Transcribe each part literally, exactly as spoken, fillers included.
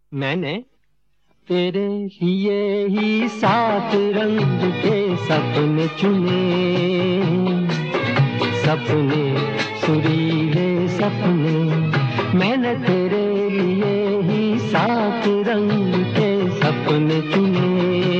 मैंने तेरे लिए ही सात रंग के सपने चुने, सपने सुरीले सपने। मैंने तेरे लिए ही सात रंग के सपने चुने,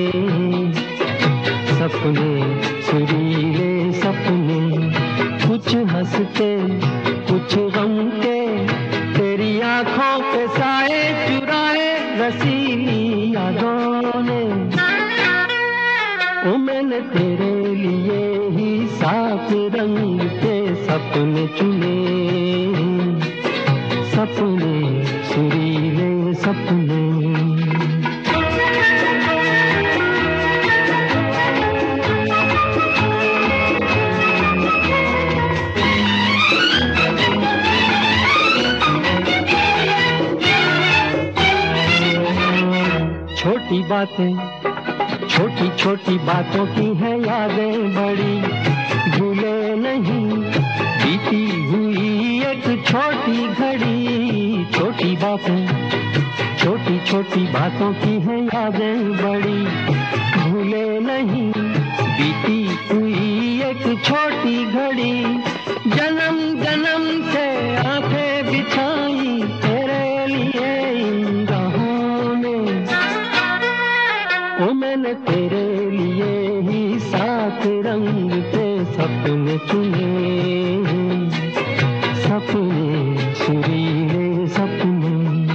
सपने सुरीले सपने। कुछ हंसते कुछ गम के, तेरी आंखों के साए चुराए रसीली यादों ने। ओ मैंने तेरे लिए ही सात रंग के सपने चुने, सपने सुरीले सपने। छोटी बातें छोटी छोटी बातों की है यादें बड़ी, भूले नहीं बीती हुई एक छोटी घड़ी। छोटी बातें छोटी छोटी बातों की है यादें बड़ी, भूले नहीं बीती हुई एक छोटी घड़ी। जन्म जन्म से आंखें बिछाई तेरे लिए इन राहों ने। ओ मैंने तेरे लिए ही सात रंग के सपने चुने, सपने सुरीले सपने।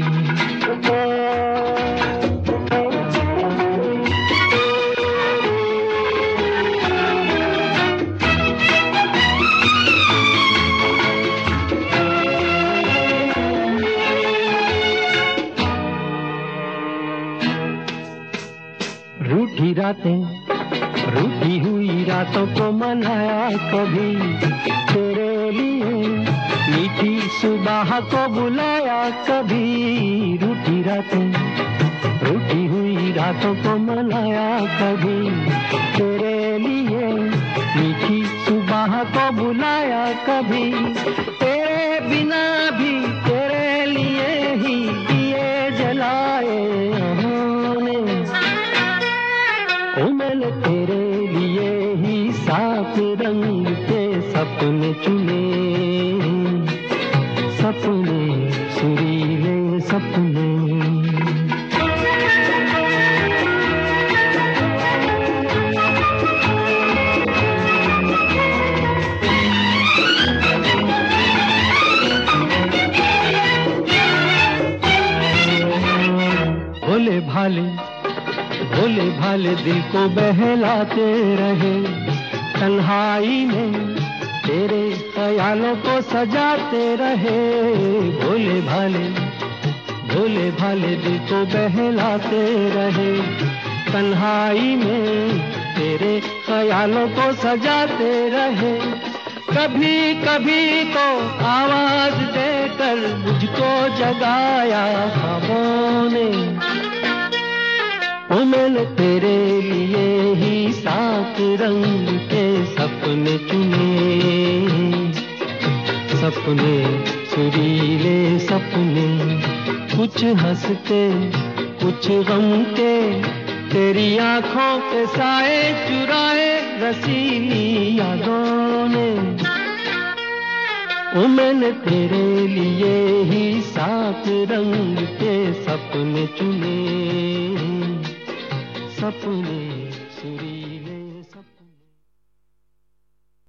रूठी रातें रूठी हुई रातों को मनाया कभी तेरे लिए, मीठी सुबह को बुलाया कभी। रूठी रातें रूठी हुई रातों को मनाया कभी तेरे लिए, मीठी सुबह को बुलाया कभी। तेरे बिना भी तेरे लिए ही दिए जलाए हमने। ओ मैंने तेरे लिए ही सात रंग के सपने चुने, सपने सुरीले सपने। भोले भाले भोले भाले दिल को बहलाते रहे, तन्हाई में तेरे ख्यालों को सजाते रहे। भोले भाले भोले भाले दिल को बहलाते रहे, तन्हाई में तेरे ख्यालों को सजाते रहे। कभी कभी तो आवाज देकर मुझको जगाया ख्वाबों ने। ओ मैंने तेरे लिए ही सात रंग के सपने चुने, सपने सुरीले सपने। कुछ हंसते कुछ गम के, तेरी आंखों के साए चुराए रसीली यादों ने। ओ मैंने तेरे लिए ही सात रंग के सपने चुने, सपने सुरीले सपने।